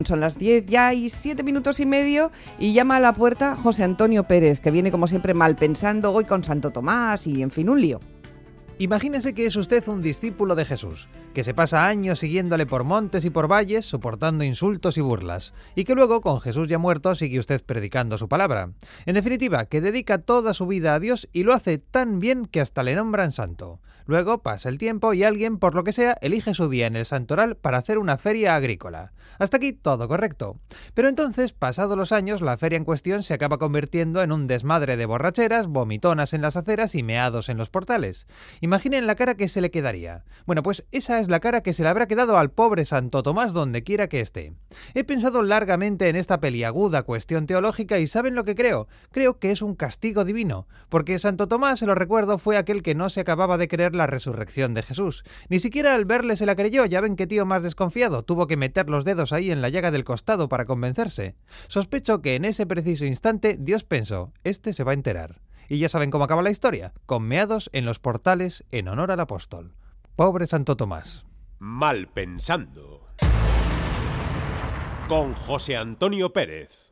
Son las 10 ya y 7 minutos y medio y llama a la puerta José Antonio Pérez, que viene como siempre mal pensando hoy con Santo Tomás y en fin un lío. Imagínese que es usted un discípulo de Jesús, que se pasa años siguiéndole por montes y por valles, soportando insultos y burlas, y que luego, con Jesús ya muerto, sigue usted predicando su palabra. En definitiva, que dedica toda su vida a Dios y lo hace tan bien que hasta le nombran santo. Luego pasa el tiempo y alguien, por lo que sea, elige su día en el santoral para hacer una feria agrícola. Hasta aquí todo correcto. Pero entonces, pasados los años, la feria en cuestión se acaba convirtiendo en un desmadre de borracheras, vomitonas en las aceras y meados en los portales. Imaginen la cara que se le quedaría. Bueno, pues esa es la cara que se le habrá quedado al pobre Santo Tomás donde quiera que esté. He pensado largamente en esta peliaguda cuestión teológica y ¿saben lo que creo? Creo que es un castigo divino, porque Santo Tomás, se lo recuerdo, fue aquel que no se acababa de creer la resurrección de Jesús. Ni siquiera al verle se la creyó, ya ven qué tío más desconfiado, tuvo que meter los dedos ahí en la llaga del costado para convencerse. Sospecho que en ese preciso instante Dios pensó, este se va a enterar. Y ya saben cómo acaba la historia, con meados en los portales en honor al apóstol. Pobre Santo Tomás. Mal pensando. Con José Antonio Pérez.